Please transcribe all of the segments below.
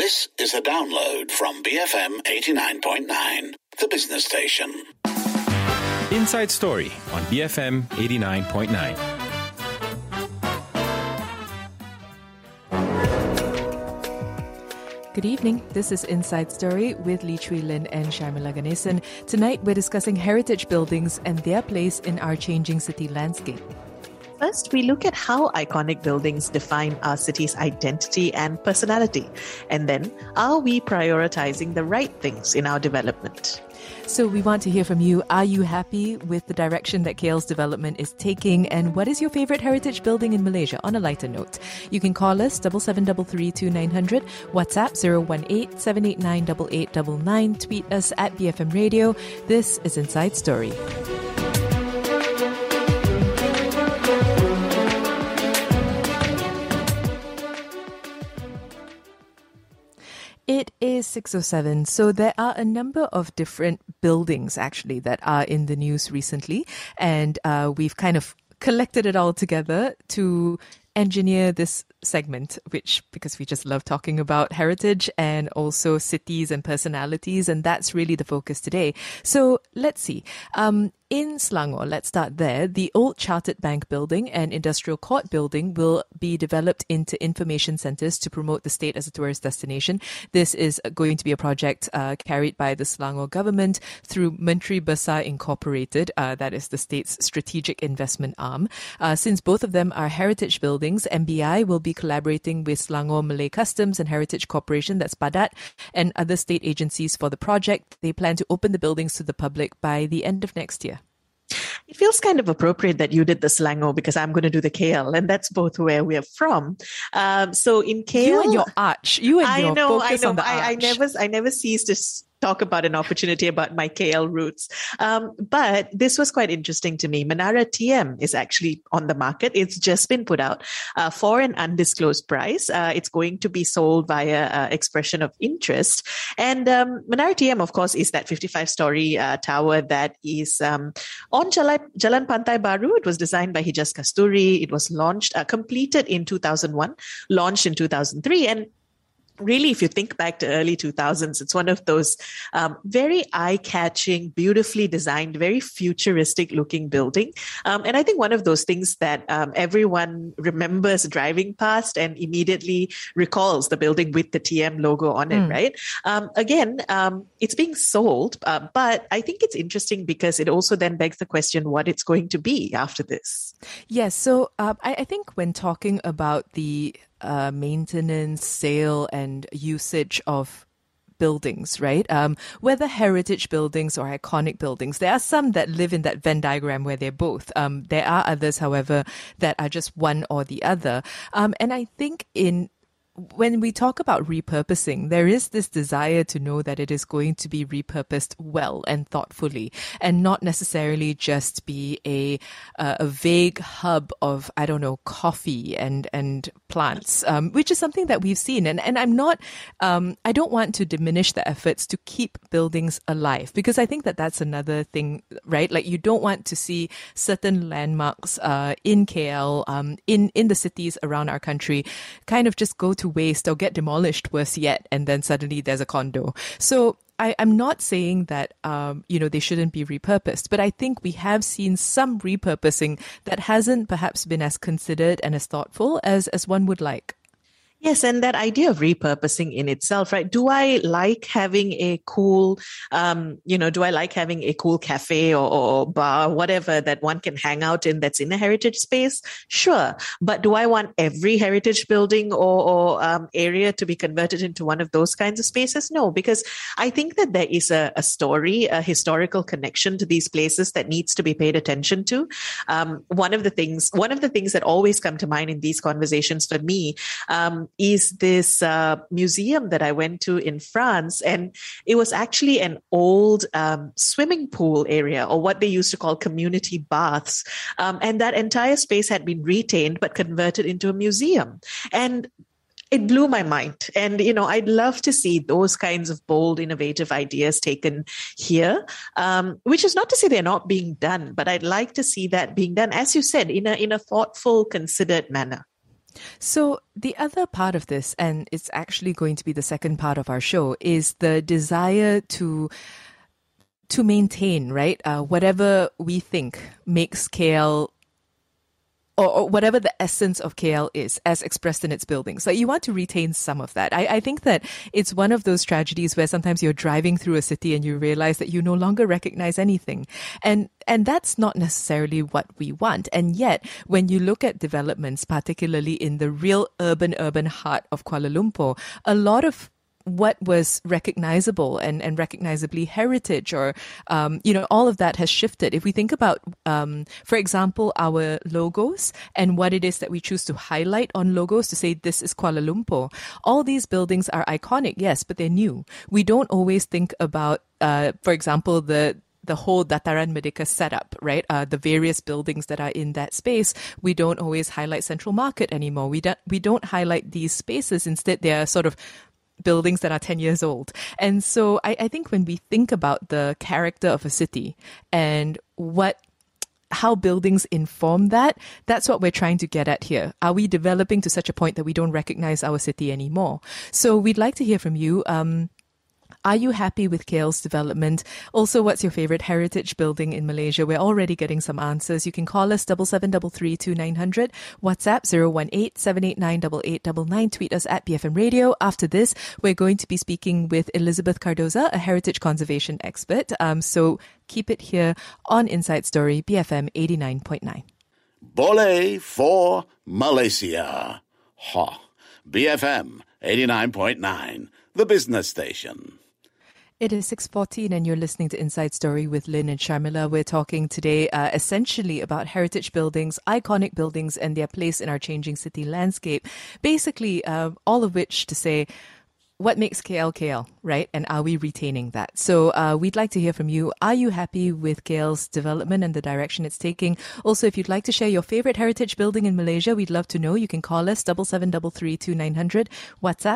This is a download from BFM 89.9, the business station. Inside Story on BFM 89.9. Good evening. This is Inside Story with Lee Chui Lin and Sharmila Ganesan. Tonight, we're discussing heritage buildings and their place in our changing city landscape. First, we look at how iconic buildings define our city's identity and personality. And then, are we prioritizing the right things in our development? So we want to hear from you. Are you happy with the direction that KL's development is taking? And what is your favorite heritage building in Malaysia? On a lighter note, you can call us 77332900, WhatsApp 018-789-8899, tweet us at BFM Radio. This is Inside Story. It is 6:07. So there are a number of different buildings actually that are in the news recently, and we've kind of collected it all together to engineer this segment, which because we just love talking about heritage and also cities and personalities, and that's really the focus today. So let's see. In Selangor, let's start there. The old Chartered Bank building and Industrial Court building will be developed into information centres to promote the state as a tourist destination. This is going to be a project carried by the Selangor government through Menteri Besar Incorporated, that is the state's strategic investment arm. Since both of them are heritage buildings, MBI will be collaborating with Selangor Malay Customs and Heritage Corporation, that's Badat, and other state agencies for the project. They plan to open the buildings to the public by the end of next year. It feels kind of appropriate that you did the Selangor because I'm going to do the KL, and that's both where we're from. So in KL, you and your arch, focus on the arch. I never cease to talk about an opportunity about my KL roots. But this was quite interesting to me. Menara TM is actually on the market. It's just been put out for an undisclosed price. It's going to be sold via expression of interest. And Menara TM, of course, is that 55-story tower that is on Jalan Pantai Baru. It was designed by Hijaz Kasturi. It was completed in 2001, launched in 2003. And really, if you think back to early 2000s, it's one of those very eye-catching, beautifully designed, very futuristic-looking building. And I think one of those things that everyone remembers driving past and immediately recalls the building with the TM logo on it, right? Again, it's being sold, but I think it's interesting because it also then begs the question what it's going to be after this. Yes, so I think when talking about the maintenance, sale, and usage of buildings, right? Whether heritage buildings or iconic buildings, there are some that live in that Venn diagram where they're both. There are others, however, that are just one or the other. And I think when we talk about repurposing, there is this desire to know that it is going to be repurposed well and thoughtfully, and not necessarily just be a vague hub of, I don't know, coffee and plants, which is something that we've seen. And I'm not, I don't want to diminish the efforts to keep buildings alive, because I think that that's another thing, right? Like you don't want to see certain landmarks in KL, in the cities around our country, kind of just go to waste or get demolished, worse yet, and then suddenly there's a condo. So I'm not saying that, they shouldn't be repurposed, but I think we have seen some repurposing that hasn't perhaps been as considered and as thoughtful as one would like. Yes, and that idea of repurposing in itself, right? Do I like having a cool, cafe or bar, whatever that one can hang out in that's in a heritage space? Sure. But do I want every heritage building or area to be converted into one of those kinds of spaces? No, because I think that there is a story, a historical connection to these places that needs to be paid attention to. One of the things that always come to mind in these conversations for me, is this museum that I went to in France. And it was actually an old swimming pool area, or what they used to call community baths. And that entire space had been retained but converted into a museum. And it blew my mind. And, I'd love to see those kinds of bold, innovative ideas taken here, which is not to say they're not being done, but I'd like to see that being done, as you said, in a thoughtful, considered manner. So the other part of this, and it's actually going to be the second part of our show, is the desire to maintain, right? Whatever we think makes KL, or whatever the essence of KL is, as expressed in its buildings. Like, you want to retain some of that. I think that it's one of those tragedies where sometimes you're driving through a city and you realize that you no longer recognize anything. And that's not necessarily what we want. And yet, when you look at developments, particularly in the real urban heart of Kuala Lumpur, a lot of what was recognizable and recognizably heritage, or, all of that has shifted. If we think about, for example, our logos and what it is that we choose to highlight on logos to say this is Kuala Lumpur, all these buildings are iconic, yes, but they're new. We don't always think about, for example, the whole Dataran Merdeka setup, right? The various buildings that are in that space. We don't always highlight Central Market anymore. We don't highlight these spaces. Instead, they are sort of buildings that are 10 years old. And so I think when we think about the character of a city and how buildings inform that, that's what we're trying to get at here. Are we developing to such a point that we don't recognize our city anymore? So we'd like to hear from you. Are you happy with KL's development? Also, what's your favorite heritage building in Malaysia? We're already getting some answers. You can call us 77332900, WhatsApp 018-789-8899, tweet us at BFM Radio. After this, we're going to be speaking with Elizabeth Cardoza, a heritage conservation expert. So keep it here on Inside Story, BFM 89.9. Boleh for Malaysia. Ha. BFM 89.9, the business station. It is 6:14 and you're listening to Inside Story with Lynn and Sharmila. We're talking today essentially about heritage buildings, iconic buildings, and their place in our changing city landscape. Basically, all of which to say, what makes KL KL, right? And are we retaining that? So we'd like to hear from you. Are you happy with KL's development and the direction it's taking? Also, if you'd like to share your favorite heritage building in Malaysia, we'd love to know. You can call us 77332900, WhatsApp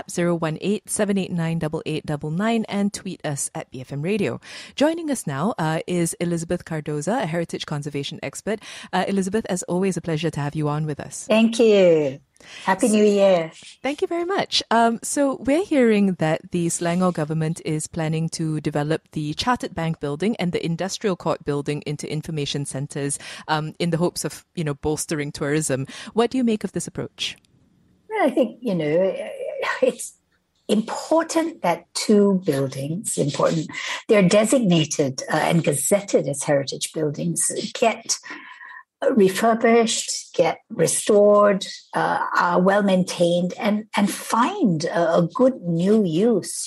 018-789-8899, and tweet us at BFM Radio. Joining us now is Elizabeth Cardoza, a heritage conservation expert. Elizabeth, as always, a pleasure to have you on with us. Thank you. Happy New Year. Thank you very much. So we're hearing that the Selangor government is planning to develop the Chartered Bank building and the Industrial Court building into information centres in the hopes of, bolstering tourism. What do you make of this approach? Well, I think, it's important that two buildings, they're designated and gazetted as heritage buildings, get refurbished, get restored, are well maintained, and find a good new use,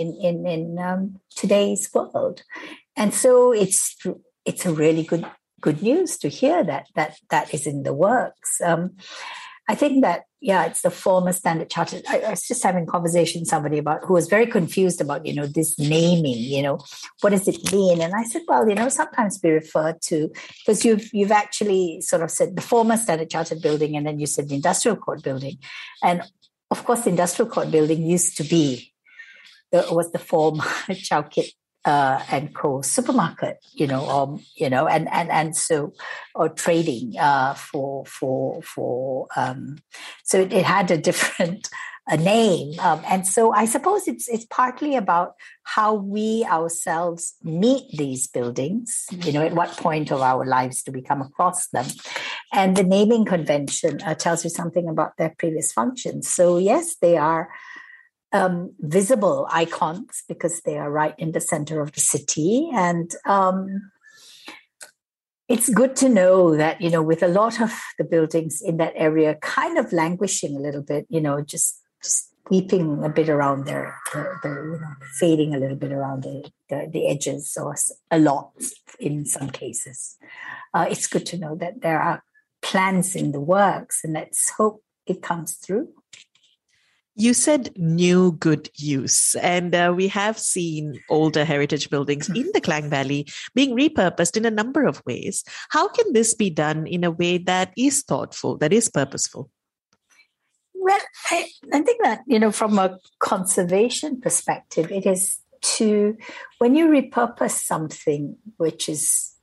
in today's world. And so it's a really good news to hear that is in the works. I think that, it's the former Standard Chartered. I was just having a conversation with somebody who was very confused about, this naming, what does it mean? And I said, well, sometimes we refer to, because you've actually sort of said the former Standard Chartered building, and then you said the Industrial Court building. And of course, the Industrial Court building used to be, was the former Chow Kit and Co. supermarket, and so, or trading so it had a different name, and so I suppose it's partly about how we ourselves meet these buildings. At what point of our lives do we come across them, and the naming convention tells you something about their previous functions. So yes, they are visible icons because they are right in the center of the city. And it's good to know that, with a lot of the buildings in that area kind of languishing a little bit, just weeping a bit around there, fading a little bit around the edges, or a lot in some cases. It's good to know that there are plans in the works, and let's hope it comes through. You said new good use, and we have seen older heritage buildings in the Klang Valley being repurposed in a number of ways. How can this be done in a way that is thoughtful, that is purposeful? Well, I think that, from a conservation perspective, it is when you repurpose something which is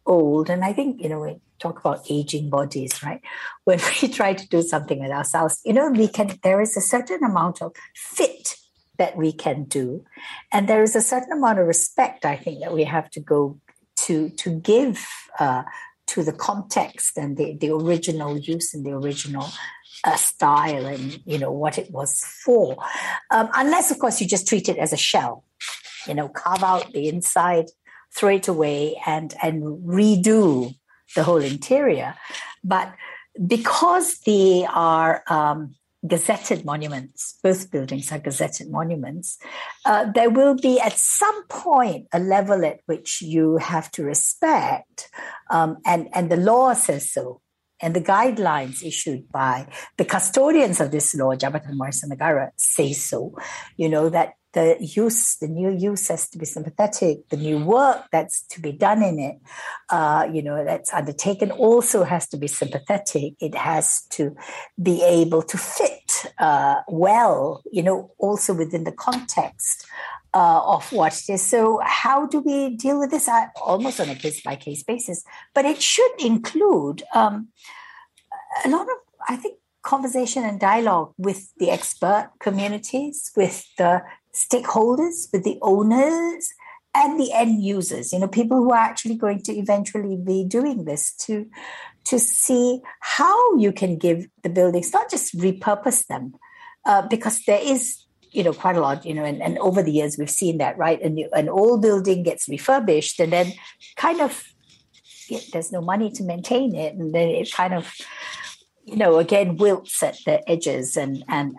old, and I think, we talk about aging bodies, right? When we try to do something with ourselves, there is a certain amount of fit that we can do. And there is a certain amount of respect, I think, that we have to go to give to the context and the original use and the original style and, what it was for. Unless, of course, you just treat it as a shell, carve out the inside, throw it away and redo the whole interior. But because they are gazetted monuments, both buildings are gazetted monuments, there will be at some point a level at which you have to respect, and the law says so. And the guidelines issued by the custodians of this law, Jabatan Warisan Negara, say so, that the new use has to be sympathetic. The new work that's to be done in it, that's undertaken also has to be sympathetic. It has to be able to fit well, also within the context of what it is. So how do we deal with this? Almost on a case-by-case basis. But it should include a lot of, I think, conversation and dialogue with the expert communities, with the stakeholders, with the owners and the end users, people who are actually going to eventually be doing this, to see how you can give the buildings, not just repurpose them, because there is, quite a lot, and over the years we've seen that, right? An old building gets refurbished and then kind of, there's no money to maintain it. And then it kind of, again, wilts at the edges and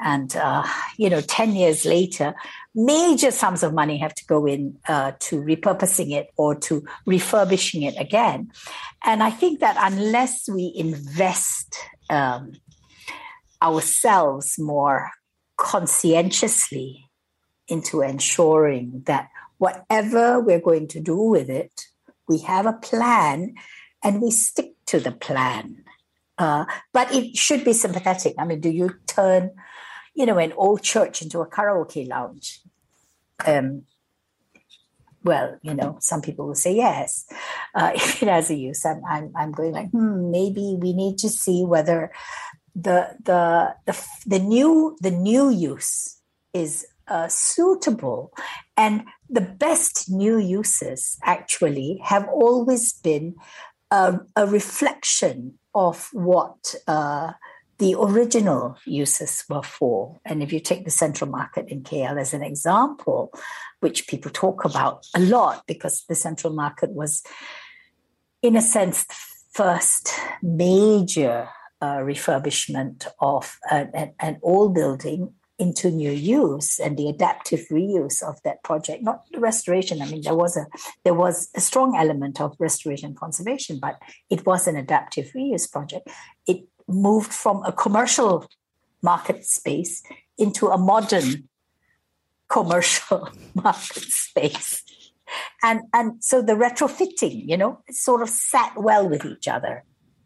10 years later, major sums of money have to go in to repurposing it or to refurbishing it again. And I think that unless we invest ourselves more conscientiously into ensuring that whatever we're going to do with it, we have a plan and we stick to the plan. But it should be sympathetic. I mean, do you turn, an old church into a karaoke lounge? Well, some people will say yes. If it has a use, I'm going like, maybe we need to see whether the new use is suitable. And the best new uses actually have always been a reflection of what the original uses were for. And if you take the Central Market in KL as an example, which people talk about a lot because the Central Market was, in a sense, the first major refurbishment of an old building into new use, and the adaptive reuse of that project, not the restoration. I mean, there was a strong element of restoration and conservation, but it was an adaptive reuse project. It moved from a commercial market space into a modern commercial market space. And so the retrofitting, it sort of sat well with each other.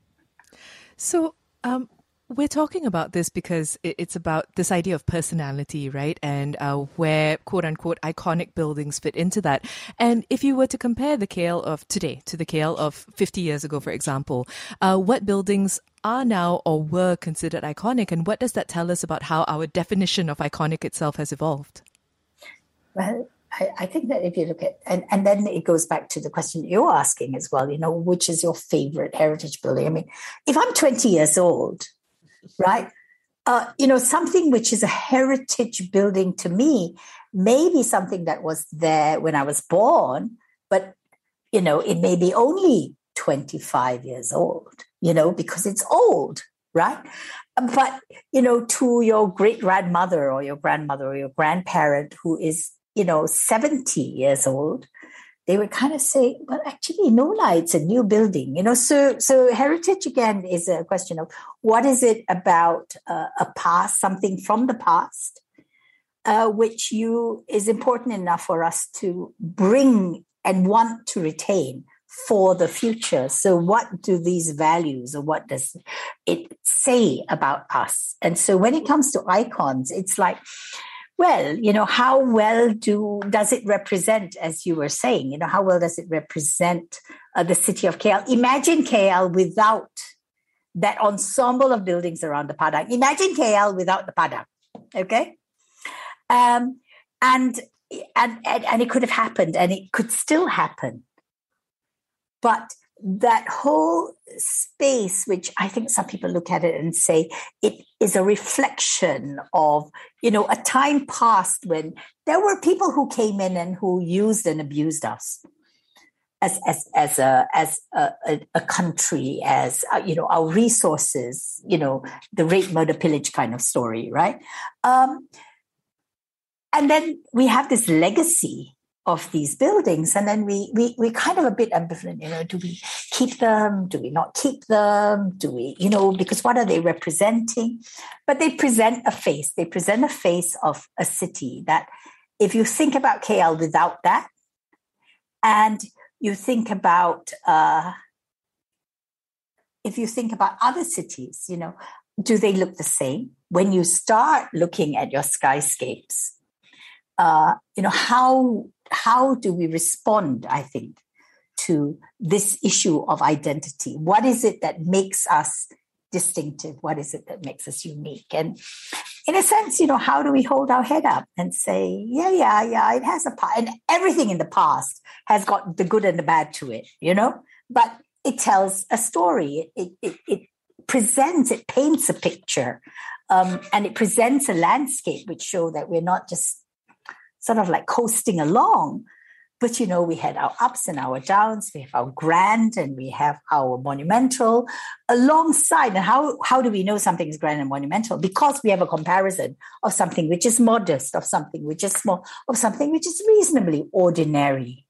So, we're talking about this because it's about this idea of personality, right? And where, quote unquote, iconic buildings fit into that. And if you were to compare the KL of today to the KL of 50 years ago, for example, what buildings are now or were considered iconic? And what does that tell us about how our definition of iconic itself has evolved? Well, I think that if you look at, and then it goes back to the question you're asking as well, which is your favorite heritage building? I mean, if I'm 20 years old, right? Something which is a heritage building to me may be something that was there when I was born, but, it may be only 25 years old, because it's old, right? But, to your great-grandmother or your grandmother or your grandparent who is, 70 years old, they would kind of say, well, actually, no, it's a new building, So heritage, again, is a question of what is it about a past, something from the past, which is important enough for us to bring and want to retain for the future. So what do these values or what does it say about us? And so when it comes to icons, it's like, well, how well does it represent, as you were saying, how well does it represent the city of KL? Imagine KL without that ensemble of buildings around the Padang. Imagine KL without the Padang, okay? And it could have happened, and it could still happen. But that whole space, which I think some people look at it and say it is a reflection of, a time past when there were people who came in and who used and abused us as a country, as our resources, the rape, murder, pillage kind of story, right? And then we have this legacy of these buildings, and then we kind of a bit ambivalent, do we keep them, do we not keep them, do we, because what are they representing? But they present a face of a city that, if you think about KL without that, and you think about other cities, do they look the same? When you start looking at your skyscapes, how do we respond, I think, to this issue of identity? What is it that makes us distinctive? What is it that makes us unique? And in a sense, how do we hold our head up and say, yeah, it has a part, and everything in the past has got the good and the bad to it, but it tells a story. It presents, it paints a picture, and it presents a landscape which show that we're not just sort of like coasting along, but we had our ups and our downs. We have our grand and we have our monumental alongside. And how do we know something is grand and monumental? Because we have a comparison of something which is modest, of something which is small, of something which is reasonably ordinary.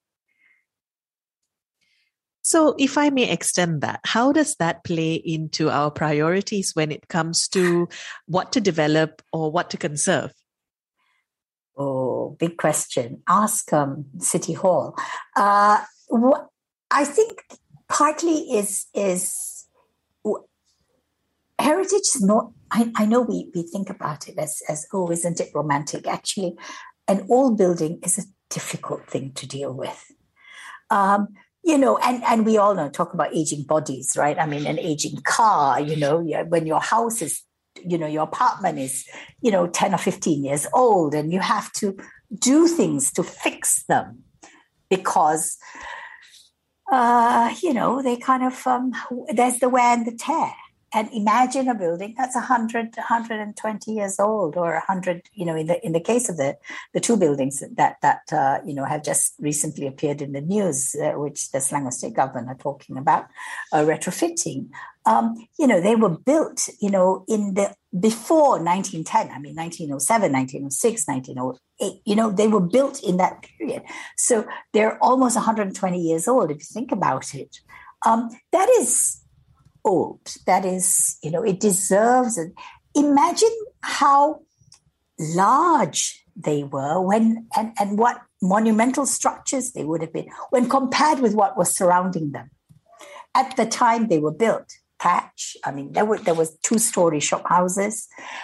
So if I may extend that, how does that play into our priorities when it comes to what to develop or what to conserve? Oh, big question. Ask City Hall. What I think partly is heritage is not. I know we think about it as isn't it romantic? Actually, an old building is a difficult thing to deal with. And we all talk about aging bodies, right? I mean, an aging car. When your house is, your apartment is, 10 or 15 years old, and you have to do things to fix them because, they kind of, there's the wear and the tear. And imagine a building that's 100, 120 years old, or 100, in the case of the two buildings that have just recently appeared in the news, which the Selangor State Government are talking about retrofitting. They were built, before 1910. I mean, 1907, 1906, 1908. They were built in that period, so they're almost 120 years old if you think about it. That is old. That is, it deserves it. Imagine how large they were and what monumental structures they would have been when compared with what was surrounding them at the time they were built. Thatch. I mean, there was 2-story shop houses.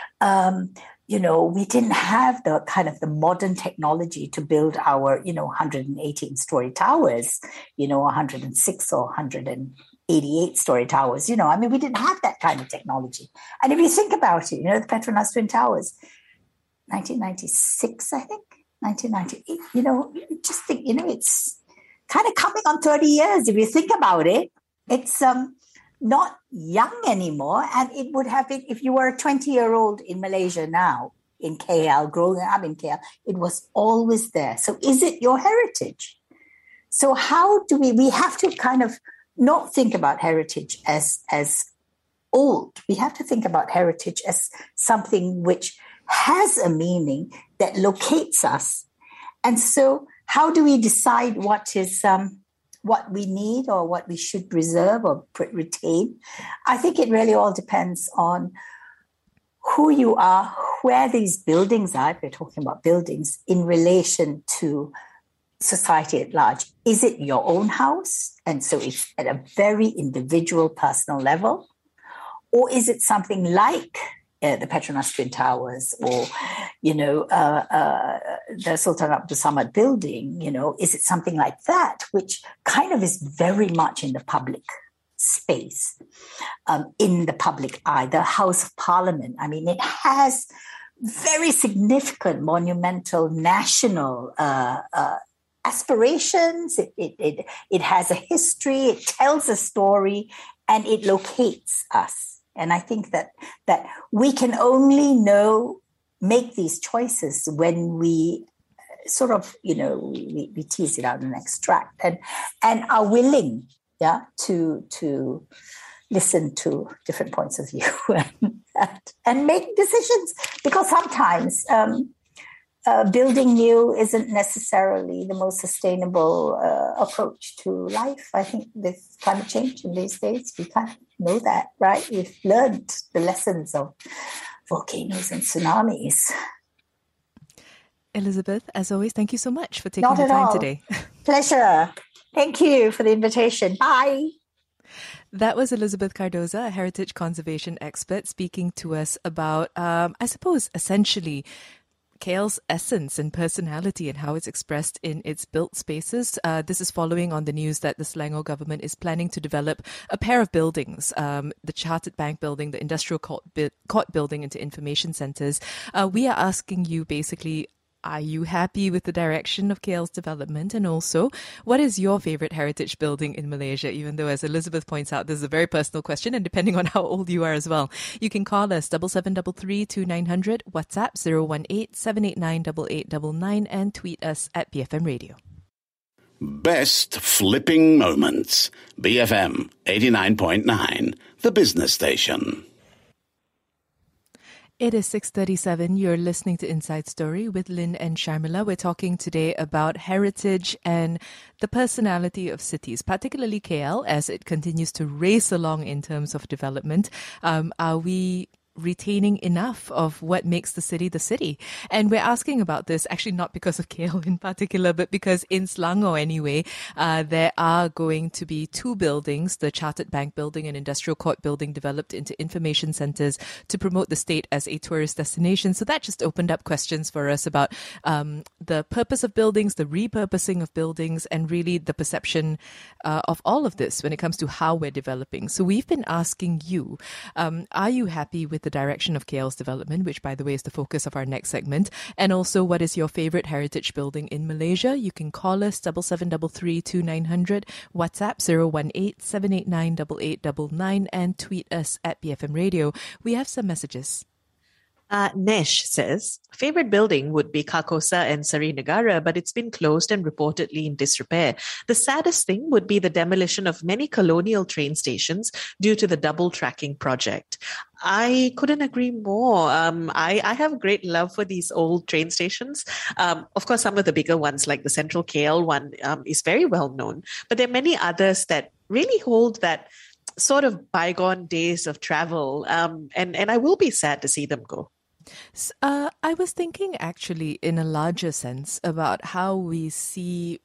We didn't have the kind of the modern technology to build our 118-story towers. 106 or 188-story towers. We didn't have that kind of technology. And if you think about it, the Petronas Twin Towers, 1996, I think, 1998. Just think, it's kind of coming on 30 years. If you think about it, it's not young anymore. And it would have been, if you were a 20-year-old in Malaysia now, in KL, growing up in KL, it was always there. So is it your heritage? So how do we have to kind of not think about heritage as old. We have to think about heritage as something which has a meaning that locates us. And so how do we decide what is what we need or what we should preserve or retain? I think it really all depends on who you are, where these buildings are, if we're talking about buildings, in relation to society at large. Is it your own house? And so it's at a very individual, personal level. Or is it something like the Petronas Twin Towers, or, the Sultan Abdul Samad building, is it something like that, which kind of is very much in the public space, in the public eye, the House of Parliament. I mean, it has very significant, monumental, national aspirations. It has a history, it tells a story, and it locates us. And I think that we can only make these choices when we sort of, we tease it out and extract and are willing, to listen to different points of view and make decisions. Because sometimes building new isn't necessarily the most sustainable approach to life. I think with climate change in these days, we kind of know that, right? We've learned the lessons of volcanoes and tsunamis. Elizabeth, as always, thank you so much for taking the time today. Pleasure. Thank you for the invitation. Bye. That was Elizabeth Cardoza, a heritage conservation expert, speaking to us about, I suppose, essentially KL's essence and personality and how it's expressed in its built spaces. This is following on the news that the Selangor government is planning to develop a pair of buildings, the Chartered Bank building, the Industrial Court building, into information centres. We are asking you basically, are you happy with the direction of KL's development? And also, what is your favourite heritage building in Malaysia? Even though, as Elizabeth points out, this is a very personal question, and depending on how old you are as well. You can call us 7733 2900, WhatsApp 018-789-8899, and tweet us at BFM Radio. Best flipping moments. BFM 89.9, the business station. It is 6:37. You're listening to Inside Story with Lynn and Sharmila. We're talking today about heritage and the personality of cities, particularly KL, as it continues to race along in terms of development. Are we retaining enough of what makes the city? And we're asking about this actually not because of KL in particular, but because in Selangor anyway, there are going to be two buildings, the Chartered Bank building and Industrial Court building, developed into information centres to promote the state as a tourist destination. So that just opened up questions for us about the purpose of buildings, the repurposing of buildings, and really the perception of all of this when it comes to how we're developing. So we've been asking you, are you happy with the direction of KL's development, which, by the way, is the focus of our next segment? And also, what is your favourite heritage building in Malaysia? You can call us 7733 2900, WhatsApp 018-789-8899, and tweet us at BFM Radio. We have some messages. Nesh says, favorite building would be Kakosa and Seri Negara, but it's been closed and reportedly in disrepair. The saddest thing would be the demolition of many colonial train stations due to the double tracking project. I couldn't agree more. I have a great love for these old train stations. Of course, some of the bigger ones, like the Central KL one, is very well known, but there are many others that really hold that sort of bygone days of travel. And I will be sad to see them go. I was thinking actually in a larger sense about how we see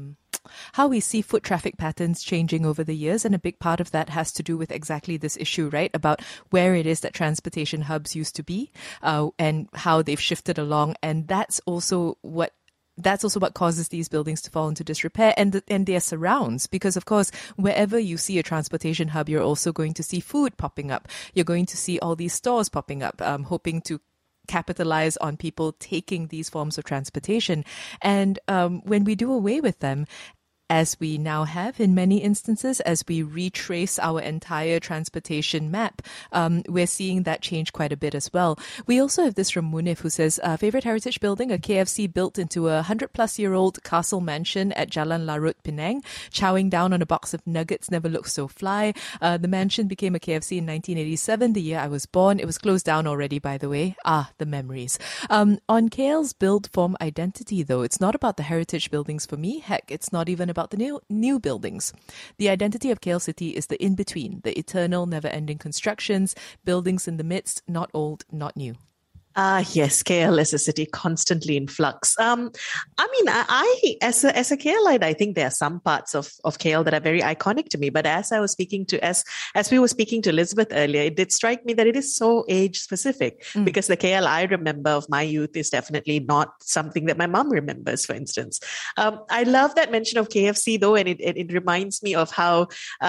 foot traffic patterns changing over the years. And a big part of that has to do with exactly this issue, right? About where it is that transportation hubs used to be and how they've shifted along. And that's also what causes these buildings to fall into disrepair and their surrounds. Because, of course, wherever you see a transportation hub, you're also going to see food popping up. You're going to see all these stores popping up, hoping to capitalize on people taking these forms of transportation. And when we do away with them, as we now have in many instances, as we retrace our entire transportation map, we're seeing that change quite a bit as well. We also have this from Munif, who says, favorite heritage building, a KFC built into a 100-plus-year-old castle mansion at Jalan Larut, Penang. Chowing down on a box of nuggets never looked so fly. The mansion became a KFC in 1987, the year I was born. It was closed down already, by the way. The memories. On KL's build form identity, though, it's not about the heritage buildings for me. Heck, it's not even about the new buildings. The identity of KL City is the in-between, the eternal, never-ending constructions, buildings in the midst, not old, not new. Yes, KL is a city constantly in flux. I as a KLite, I think there are some parts of KL that are very iconic to me. But as I was speaking to as we were speaking to Elizabeth earlier, it did strike me that it is so age specific because the KL I remember of my youth is definitely not something that my mom remembers, for instance. I love that mention of KFC though, and it reminds me of how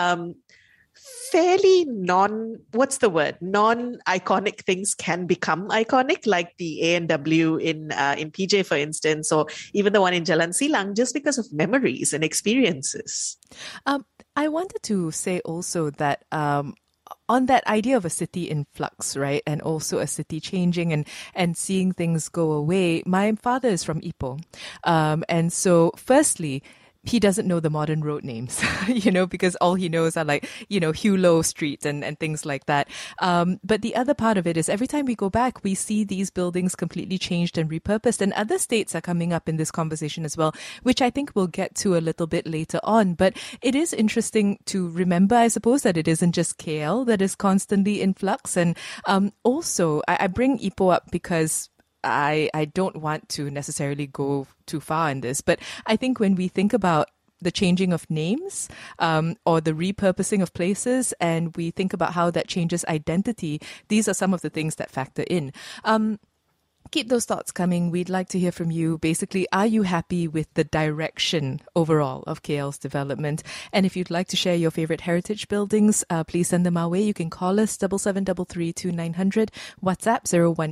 fairly non-iconic things can become iconic, like the A&W in PJ, for instance, or even the one in Jalan Silang, just because of memories and experiences. I wanted to say also that on that idea of a city in flux, right, and also a city changing and seeing things go away, my father is from Ipoh. And so firstly, he doesn't know the modern road names, because all he knows are like, Hugh Low Street and things like that. But the other part of it is every time we go back, we see these buildings completely changed and repurposed. And other states are coming up in this conversation as well, which I think we'll get to a little bit later on. But it is interesting to remember, I suppose, that it isn't just KL that is constantly in flux. And also, I bring Ipoh up because I don't want to necessarily go too far in this, but I think when we think about the changing of names or the repurposing of places, and we think about how that changes identity, these are some of the things that factor in. Keep those thoughts coming. We'd like to hear from you. Basically, are you happy with the direction overall of KL's development? And if you'd like to share your favorite heritage buildings, please send them our way. You can call us 77332900, WhatsApp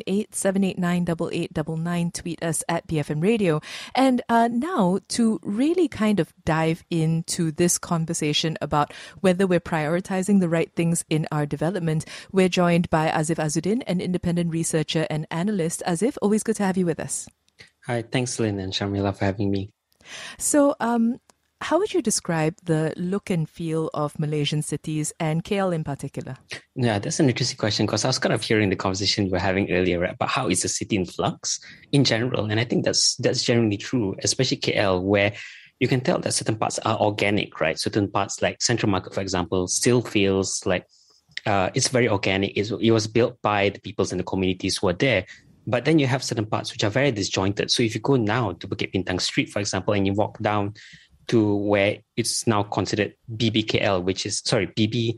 018-789-8899, tweet us at BFM Radio. And now to really kind of dive into this conversation about whether we're prioritizing the right things in our development, we're joined by Azif Azuddin, an independent researcher and analyst. Azif, always good to have you with us. Hi, thanks Lynn and Sharmila for having me. So how would you describe the look and feel of Malaysian cities and KL in particular? Yeah, that's an interesting question because I was kind of hearing the conversation we were having earlier about how is a city in flux in general. And I think that's generally true, especially KL, where you can tell that certain parts are organic, right? Certain parts like Central Market, for example, still feels like it's very organic. It was built by the peoples and the communities who are there. But then you have certain parts which are very disjointed. So if you go now to Bukit Bintang Street, for example, and you walk down to where it's now considered BBCC, which is the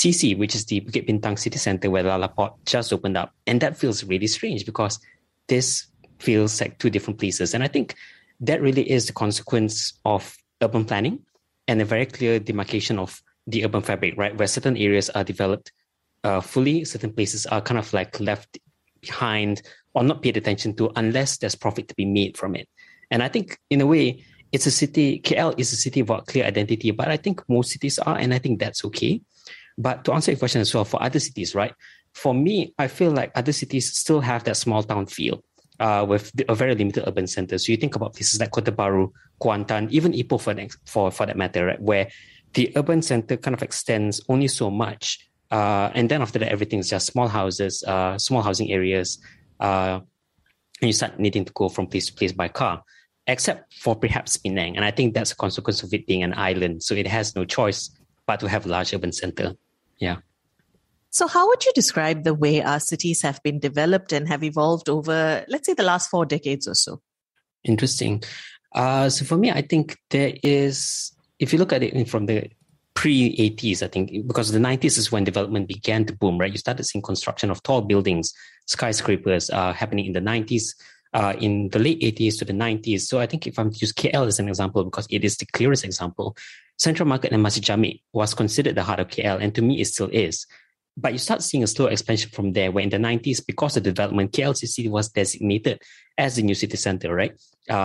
Bukit Bintang City Centre, where Lalaport just opened up. And that feels really strange because this feels like two different places. And I think that really is the consequence of urban planning and a very clear demarcation of the urban fabric, right? Where certain areas are developed fully, certain places are kind of like left behind or not paid attention to unless there's profit to be made from it. And I think in a way, it's a city, KL is a city without clear identity, but I think most cities are, and I think that's okay. But to answer your question as well, for other cities, right? For me, I feel like other cities still have that small town feel with a very limited urban center. So you think about places like Kota Bharu, Kuantan, even Ipoh for that matter, right? Where the urban center kind of extends only so much. And then after that, everything's just small houses, small housing areas, and you start needing to go from place to place by car, except for perhaps Penang. And I think that's a consequence of it being an island. So it has no choice but to have a large urban center. Yeah. So how would you describe the way our cities have been developed and have evolved over, let's say, the last 4 decades or so? Interesting. So for me, I think there is, if you look at it from the pre-80s, I think, because the 90s is when development began to boom, right? You started seeing construction of tall buildings, skyscrapers happening in the 90s, in the late 80s to the 90s. So I think if I'm to use KL as an example, because it is the clearest example, Central Market and Masjid Jamek was considered the heart of KL, and to me, it still is. But you start seeing a slow expansion from there, where in the 90s, because of development, KLCC was designated as the new city center, right?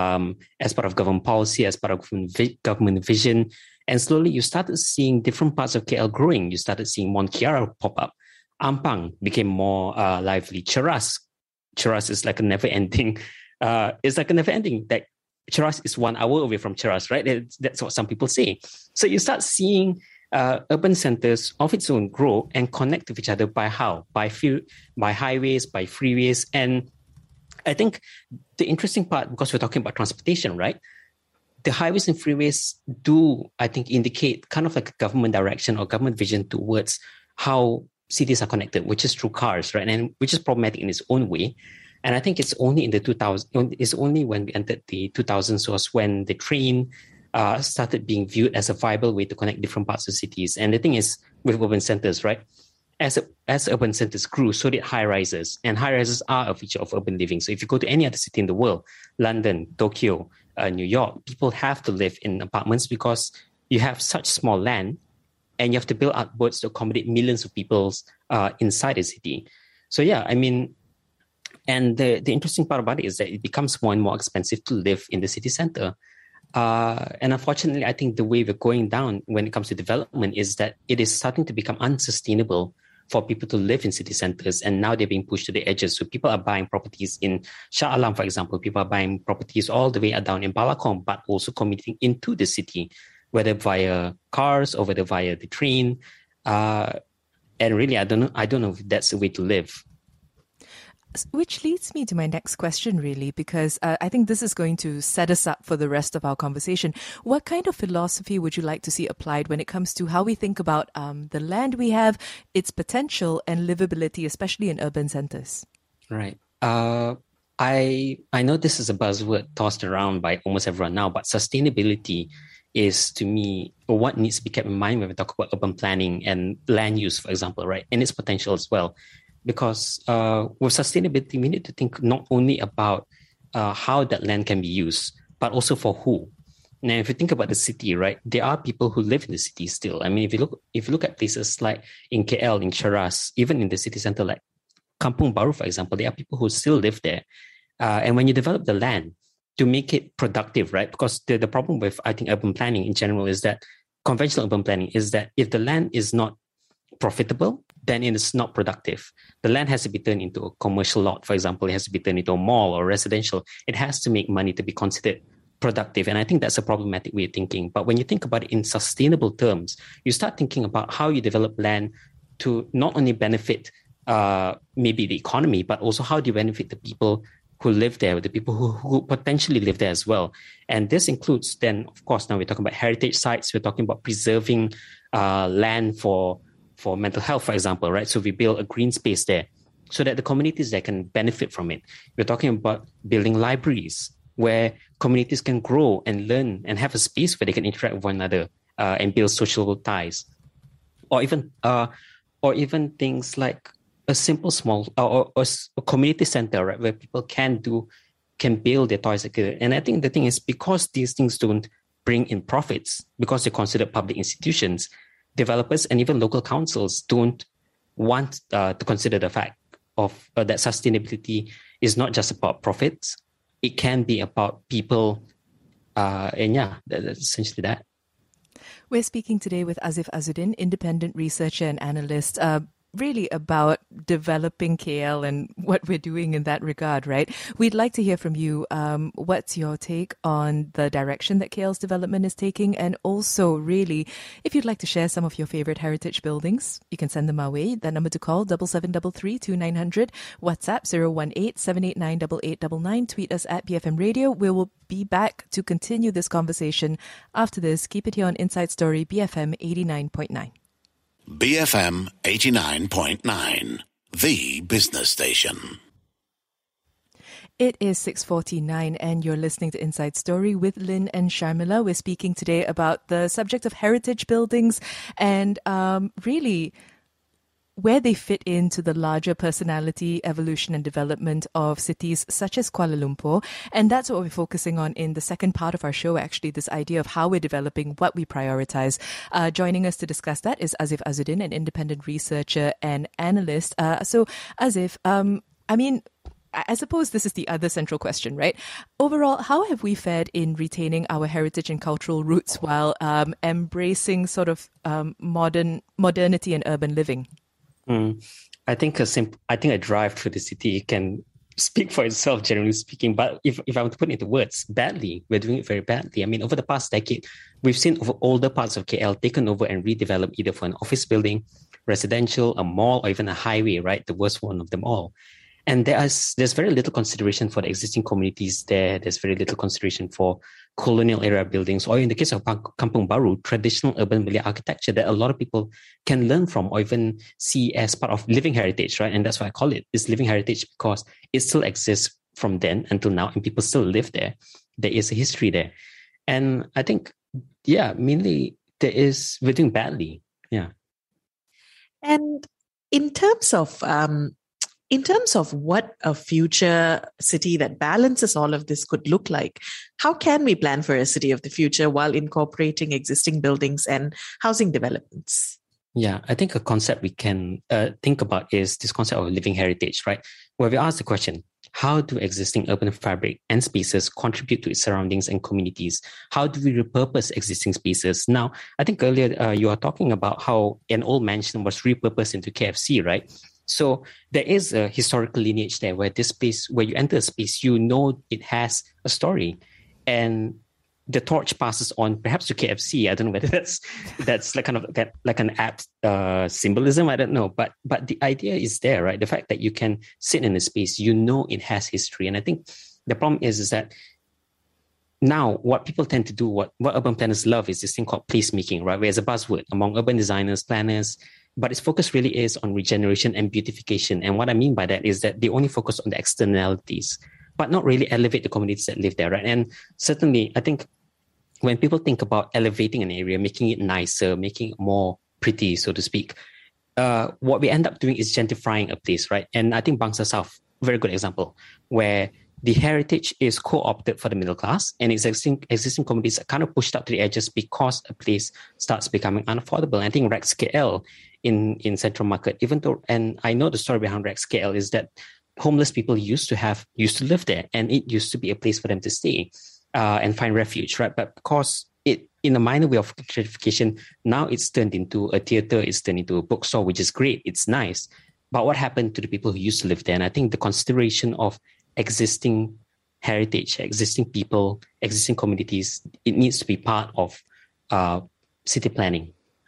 As part of government policy, as part of government vision. And slowly you started seeing different parts of KL growing. You started seeing Mont Kiara pop up. Ampang became more lively. Cheras is like a never-ending. Like Cheras is 1 hour away from Cheras, right? That's what some people say. So you start seeing urban centers of its own grow and connect with each other by how? By highways, by freeways. And I think the interesting part, because we're talking about transportation, right? The highways and freeways do, I think, indicate kind of like a government direction or government vision towards how cities are connected, which is through cars, right? And which is problematic in its own way. And I think it's only in the 2000s, it's only when we entered the 2000s was when the train started being viewed as a viable way to connect different parts of cities. And the thing is, with urban centers, right? As urban centers grew, so did high rises. And high rises are a feature of urban living. So if you go to any other city in the world, London, Tokyo, New York, people have to live in apartments because you have such small land and you have to build outwards to accommodate millions of people inside the city. So yeah, I mean, and the interesting part about it is that it becomes more and more expensive to live in the city center. And unfortunately, I think the way we're going down when it comes to development is that it is starting to become unsustainable for people to live in city centers. And now they're being pushed to the edges. So people are buying properties in Shah Alam, for example. People are buying properties all the way down in Balakong, but also commuting into the city, whether via cars or whether via the train. And really, I don't know if that's the way to live. Which leads me to my next question, really, because I think this is going to set us up for the rest of our conversation. What kind of philosophy would you like to see applied when it comes to how we think about the land we have, its potential and livability, especially in urban centers? Right. I know this is a buzzword tossed around by almost everyone now, but sustainability is, to me, what needs to be kept in mind when we talk about urban planning and land use, for example, right, and its potential as well. Because with sustainability, we need to think not only about how that land can be used, but also for who. Now, if you think about the city, right, there are people who live in the city still. I mean, if you look at places like in KL, in Cheras, even in the city center like Kampung Baru, for example, there are people who still live there. And when you develop the land to make it productive, right, because the problem with, I think, urban planning in general is that conventional urban planning is that if the land is not profitable, then it is not productive. The land has to be turned into a commercial lot, for example. It has to be turned into a mall or residential. It has to make money to be considered productive. And I think that's a problematic way of thinking. But when you think about it in sustainable terms, you start thinking about how you develop land to not only benefit maybe the economy, but also how do you benefit the people who live there, the people who potentially live there as well. And this includes then, of course, now we're talking about heritage sites. We're talking about preserving land for mental health, for example, right? So we build a green space there so that the communities there can benefit from it. We're talking about building libraries where communities can grow and learn and have a space where they can interact with one another and build social ties. Or even things like a simple small or a community center, right, where people can build their toys together. And I think the thing is, because these things don't bring in profits, because they're considered public institutions, developers and even local councils don't want to consider the fact of that sustainability is not just about profits. It can be about people. And yeah, that's essentially that. We're speaking today with Azif Azuddin, independent researcher and analyst, really about developing KL and what we're doing in that regard, right? We'd like to hear from you. What's your take on the direction that KL's development is taking? And also, really, if you'd like to share some of your favorite heritage buildings, you can send them our way. That number to call, 7733-2900, WhatsApp 018-789-8899, tweet us at BFM Radio. We will be back to continue this conversation after this. Keep it here on Inside Story, BFM 89.9. BFM 89.9, the business station. It is 6:49 and you're listening to Inside Story with Lynn and Sharmila. We're speaking today about the subject of heritage buildings and really where they fit into the larger personality, evolution and development of cities such as Kuala Lumpur. And that's what we're focusing on in the second part of our show, actually, this idea of how we're developing, what we prioritize. Joining us to discuss that is Azif Azuddin, an independent researcher and analyst. So, Azif, I suppose this is the other central question, right? Overall, how have we fared in retaining our heritage and cultural roots while embracing sort of modernity and urban living? I think a drive through the city can speak for itself, generally speaking. But if I were to put it into words, badly, we're doing it very badly. I mean, over the past decade, we've seen older parts of KL taken over and redeveloped either for an office building, residential, a mall, or even a highway, right? The worst one of them all. And there's very little consideration for the existing communities there. There's very little consideration for colonial era buildings, or in the case of Kampung Baru, traditional urban Malay architecture that a lot of people can learn from or even see as part of living heritage, right? And that's why I call it is living heritage, because it still exists from then until now, and people still live there. There is a history there. And I think, mainly we're doing badly. Yeah. And in terms of what a future city that balances all of this could look like, how can we plan for a city of the future while incorporating existing buildings and housing developments? Yeah, I think a concept we can think about is this concept of living heritage, right? Where we ask the question, how do existing urban fabric and spaces contribute to its surroundings and communities? How do we repurpose existing spaces? Now, I think earlier you were talking about how an old mansion was repurposed into KFC, right? So there is a historical lineage there where this place, where you enter a space, you know it has a story, and the torch passes on perhaps to KFC. I don't know whether that's like kind of like an apt symbolism. I don't know, but the idea is there, right? The fact that you can sit in a space, you know it has history, and I think the problem is that now what people tend to do, what urban planners love, is this thing called placemaking, right? Where it's a buzzword among urban designers, planners. But its focus really is on regeneration and beautification. And what I mean by that is that they only focus on the externalities, but not really elevate the communities that live there, right? And certainly, I think when people think about elevating an area, making it nicer, making it more pretty, so to speak, what we end up doing is gentrifying a place, right? And I think Bangsar South, very good example, where the heritage is co-opted for the middle class, and existing communities are kind of pushed out to the edges because a place starts becoming unaffordable. And I think Rex KL in Central Market, even though, and I know the story behind Rex KL is that homeless people used to live there, and it used to be a place for them to stay and find refuge, right? But because it, in a minor way of gentrification, now it's turned into a theater, it's turned into a bookstore, which is great, it's nice. But what happened to the people who used to live there? And I think the consideration of existing heritage, existing people, existing communities, it needs to be part of city planning.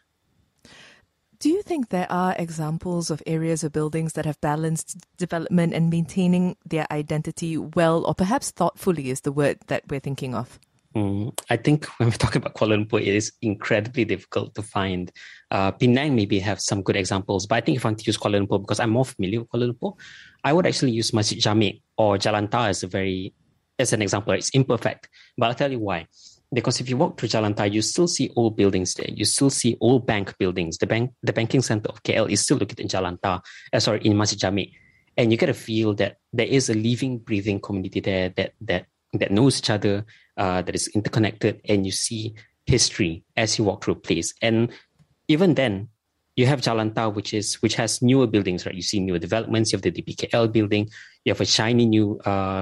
Do you think there are examples of areas or buildings that have balanced development and maintaining their identity well, or perhaps thoughtfully is the word that we're thinking of? I think when we talk about Kuala Lumpur, it is incredibly difficult to find. Penang maybe have some good examples, but I think if I want to use Kuala Lumpur, because I'm more familiar with Kuala Lumpur, I would actually use Masjid Jamek or Jalan Tar as an example. It's imperfect, but I'll tell you why. Because if you walk through Jalan Tar, you still see old buildings there. You still see old bank buildings. The banking center of KL is still located in Jalan Tar, in Masjid Jamek. And you get a feel that there is a living, breathing community there that knows each other, that is interconnected, and you see history as you walk through a place. And even then, you have Jalan Tar, which has newer buildings, right? You see newer developments. You have the DPKL building. You have a shiny new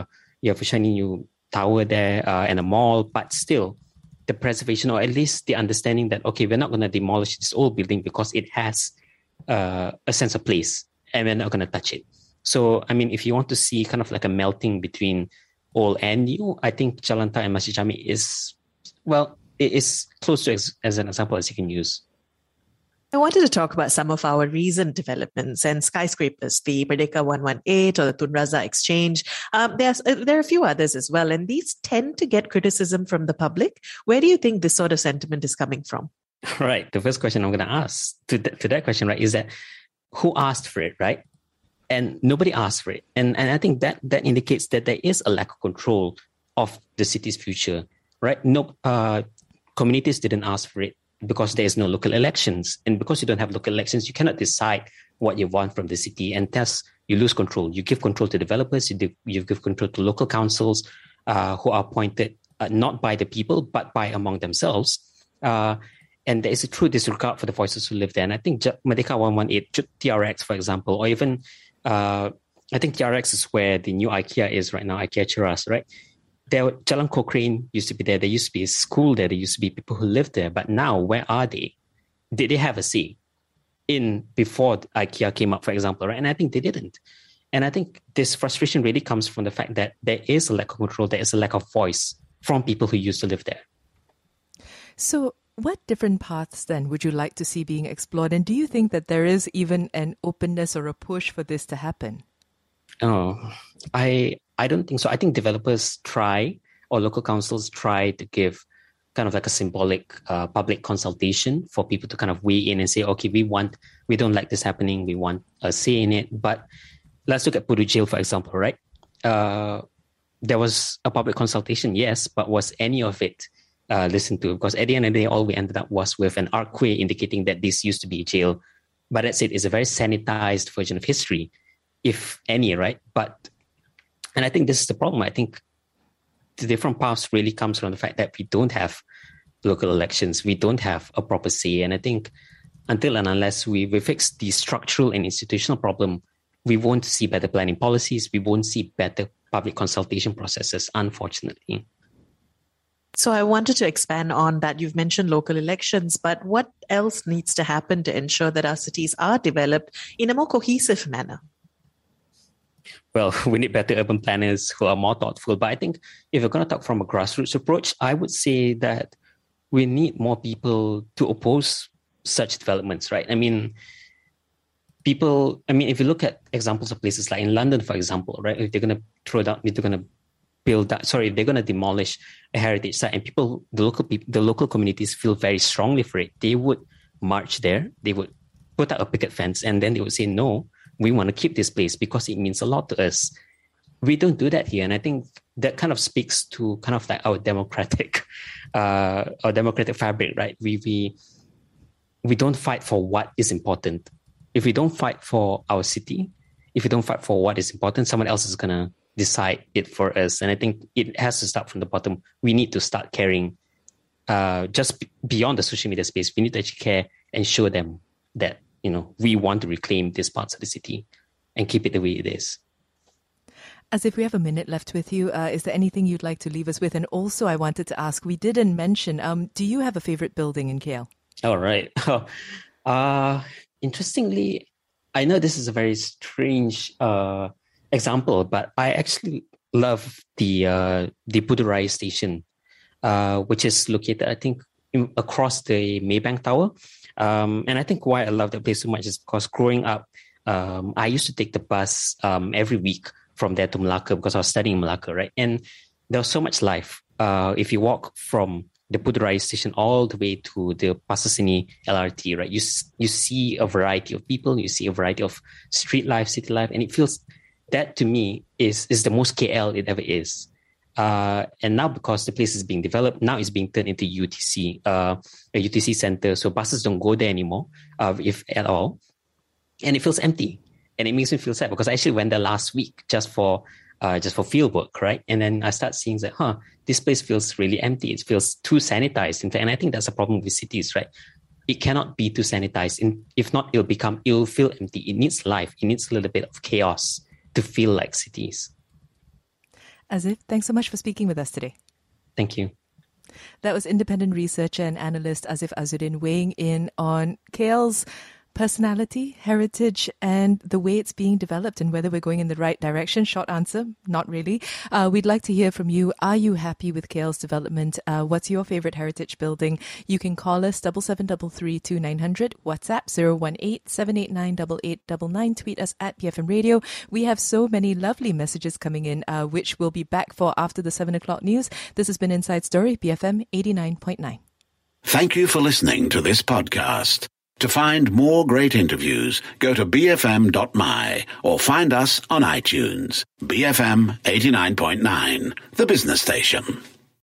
tower there and a mall. But still, the preservation, or at least the understanding that, okay, we're not going to demolish this old building because it has a sense of place, and we're not going to touch it. So, I mean, if you want to see kind of like a melting between old and new, I think Jalan Tar and Masjid Jamek it is close to as an example as you can use. I wanted to talk about some of our recent developments and skyscrapers, the Merdeka 118 or the Tun Razak Exchange. There are a few others as well, and these tend to get criticism from the public. Where do you think this sort of sentiment is coming from? Right. The first question I'm going to ask to that question, right, is that who asked for it, right? And nobody asked for it. And I think that indicates that there is a lack of control of the city's future, right? No, communities didn't ask for it because there is no local elections. And because you don't have local elections, you cannot decide what you want from the city. And thus, you lose control. You give control to developers, you give control to local councils who are appointed not by the people, but by among themselves. And there is a true disregard for the voices who live there. And I think Merdeka 118, TRX, for example, or even I think TRX is where the new IKEA is right now, IKEA Cheras, right? Jalan Cochrane used to be there. There used to be a school there. There used to be people who lived there. But now, where are they? Did they have a say before IKEA came up, for example, right? And I think they didn't. And I think this frustration really comes from the fact that there is a lack of control. There is a lack of voice from people who used to live there. So what different paths then would you like to see being explored? And do you think that there is even an openness or a push for this to happen? Oh, I don't think so. I think developers try, or local councils try to give kind of like a symbolic public consultation for people to kind of weigh in and say, okay, we don't like this happening. We want a say in it. But let's look at Pudu Jail, for example, right? There was a public consultation, yes, but was any of it listened to? Because at the end of the day, all we ended up was with an archway indicating that this used to be a jail. But that's it. It's a very sanitized version of history, if any, right? And I think this is the problem. I think the different paths really comes from the fact that we don't have local elections. We don't have a proper say. And I think until and unless we fix the structural and institutional problem, we won't see better planning policies. We won't see better public consultation processes, unfortunately. So I wanted to expand on that. You've mentioned local elections, but what else needs to happen to ensure that our cities are developed in a more cohesive manner? Well, we need better urban planners who are more thoughtful. But I think if you're going to talk from a grassroots approach, I would say that we need more people to oppose such developments, right? I mean, if you look at examples of places like in London, for example, right? If they're going to if they're going to demolish a heritage site, and the local communities feel very strongly for it, they would march there, they would put up a picket fence, and then they would say, no, we want to keep this place because it means a lot to us. We don't do that here. And I think that kind of speaks to kind of like our democratic fabric, right? We don't fight for what is important. If we don't fight for our city, if we don't fight for what is important, someone else is going to decide it for us. And I think it has to start from the bottom. We need to start caring just beyond the social media space. We need to actually care and show them that, we want to reclaim these parts of the city and keep it the way it is. As if we have a minute left with you, is there anything you'd like to leave us with? And also, I wanted to ask, we didn't mention, do you have a favorite building in KL? All right. Interestingly, I know this is a very strange example, but I actually love the Pudu Raya station, which is located, I think, across the Maybank Tower. And I think why I love that place so much is because growing up, I used to take the bus every week from there to Malacca because I was studying in Malacca, right? And there was so much life. If you walk from the Pudu Raya station all the way to the Pasar Seni LRT, right? You see a variety of people, you see a variety of street life, city life, and it feels that to me is the most KL it ever is. And now because the place is being developed, now it's being turned into UTC, a UTC center. So buses don't go there anymore, if at all. And it feels empty. And it makes me feel sad because I actually went there last week just for field work, right? And then I start seeing that, this place feels really empty. It feels too sanitized. In fact, and I think that's a problem with cities, right? It cannot be too sanitized. If not, it'll feel empty. It needs life. It needs a little bit of chaos to feel like cities. Azif, thanks so much for speaking with us today. Thank you. That was independent researcher and analyst Azif Azuddin weighing in on KL's personality, heritage, and the way it's being developed and whether we're going in the right direction. Short answer, not really. We'd like to hear from you. Are you happy with KL's development? What's your favorite heritage building? You can call us 7733 2900, WhatsApp 018-789-8899, tweet us at BFM Radio. We have so many lovely messages coming in, which we'll be back for after the 7 o'clock news. This has been Inside Story, BFM 89.9. Thank you for listening to this podcast. To find more great interviews, go to bfm.my or find us on iTunes. BFM 89.9, the business station.